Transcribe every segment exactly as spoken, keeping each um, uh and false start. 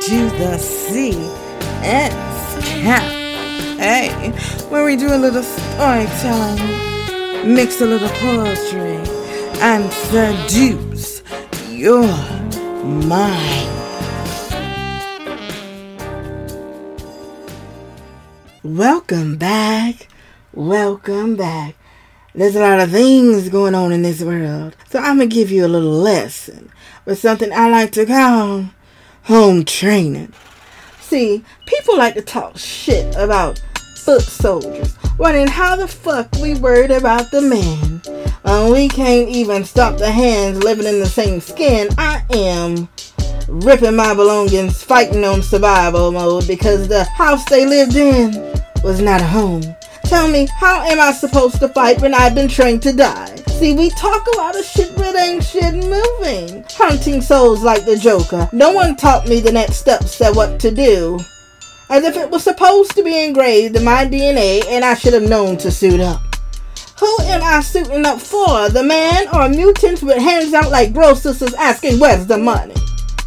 to the C S Cafe, where we do a little storytelling, mix a little poetry, and seduce your mind. Welcome back. Welcome back. There's a lot of things going on in this world, so I'm going to give you a little lesson with something I like to call home training. See, people like to talk shit about foot soldiers, wondering how the fuck we worried about the men. Uh, we can't even stop the hands living in the same skin. I am ripping my belongings, fighting on survival mode because the house they lived in was not a home. Tell me, how am I supposed to fight when I've been trained to die? See, we talk a lot of shit but ain't shit moving. Hunting souls like the Joker. No one taught me the next steps of what to do. As if it was supposed to be engraved in my D N A and I should have known to suit up. Who am I suiting up for? The man or mutants with hands out like bro sisters asking where's the money?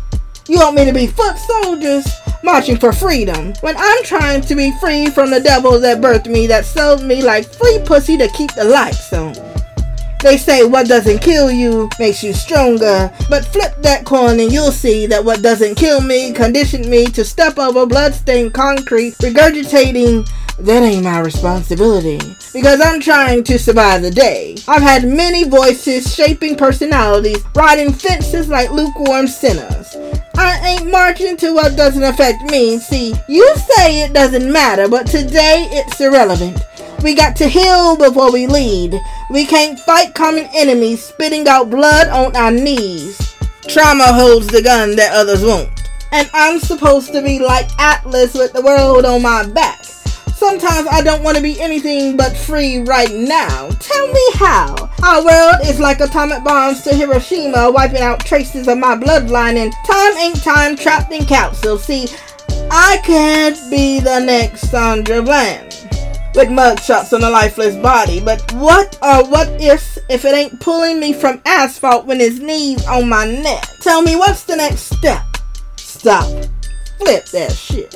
You want me to be foot soldiers marching for freedom when I'm trying to be free from the devil that birthed me, that sold me like free pussy to keep the lights on. They say what doesn't kill you makes you stronger, but flip that coin and you'll see that what doesn't kill me conditioned me to step over bloodstained concrete, regurgitating that ain't my responsibility, because I'm trying to survive the day. I've had many voices shaping personalities, riding fences like lukewarm sinners. I ain't marching to what doesn't affect me. See, you say it doesn't matter, but today it's irrelevant. We got to heal before we lead. We can't fight common enemies spitting out blood on our knees. Trauma holds the gun that others won't. And I'm supposed to be like Atlas with the world on my back. Sometimes I don't want to be anything but free right now. Tell me how. Our world is like atomic bombs to Hiroshima, wiping out traces of my bloodline, and time ain't time trapped in capsules. See, I can't be the next Sandra Bland with mugshots on a lifeless body, but what or what if if it ain't pulling me from asphalt when his knees on my neck? Tell me, what's the next step? Stop. Flip that shit.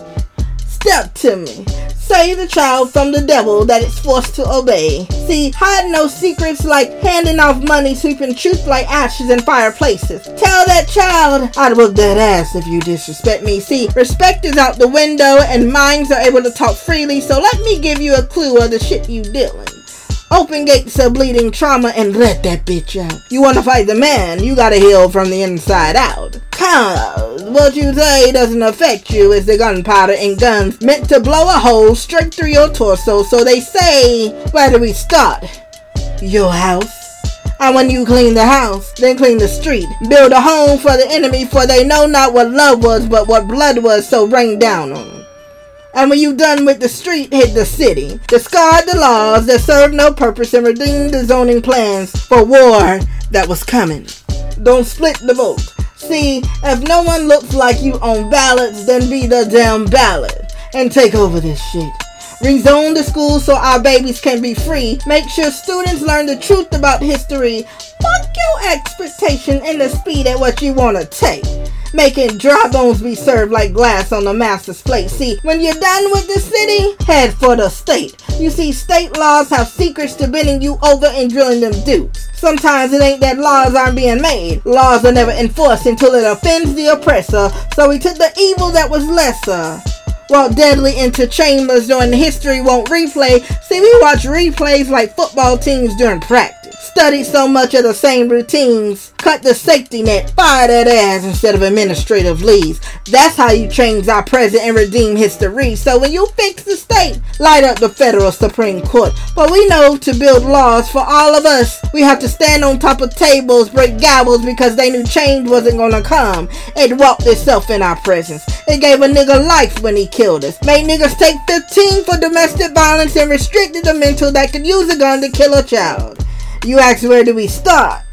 Step to me. Save the child from the devil that it's forced to obey. See, hide no secrets like handing off money, sweeping truth like ashes in fireplaces. Tell that child I'd whoop that ass if you disrespect me. See, respect is out the window and minds are able to talk freely, so let me give you a clue of the shit you dealing. Open gates of bleeding trauma and let that bitch out. You wanna fight the man, you gotta heal from the inside out. Cause what you say doesn't affect you. It's the gunpowder and guns meant to blow a hole straight through your torso. So they say, where do we start? Your house. And when you clean the house, then clean the street. Build a home for the enemy, for they know not what love was, but what blood was, so rain down on them. And when you done with the street, hit the city. Discard the laws that serve no purpose and redeem the zoning plans for war that was coming. Don't split the vote. See, if no one looks like you on ballots, then be the damn ballot and take over this shit. Rezone the schools so our babies can be free. Make sure students learn the truth about history. Fuck your expectation and the speed at what you want to take. Making dry bones be served like glass on the master's plate. See, when you're done with the city, head for the state. You see, state laws have secrets to bending you over and drilling them dupes. Sometimes it ain't that laws aren't being made. Laws are never enforced until it offends the oppressor. So we took the evil that was lesser. Walk deadly into chambers during history won't replay. See, we watch replays like football teams during practice. Study so much of the same routines. Cut the safety net. Fire that ass instead of administrative leaves. That's how you change our present and redeem history. So when you fix the state, light up the federal Supreme Court. But we know to build laws for all of us, we have to stand on top of tables, break gavels because they knew change wasn't gonna come. It walked itself in our presence. It gave a nigga life when he killed us. Made niggas take fifteen for domestic violence and restricted the mental that could use a gun to kill a child. You ask, where do we start?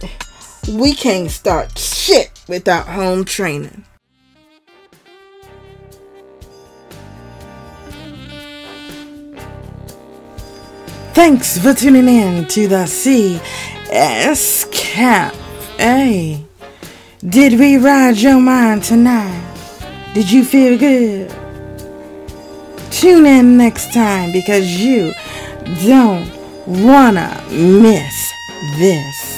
We can't start shit without home training. Thanks for tuning in to the C S Cafe. Did we ride your mind tonight? Did you feel good? Tune in next time because you don't wanna miss this.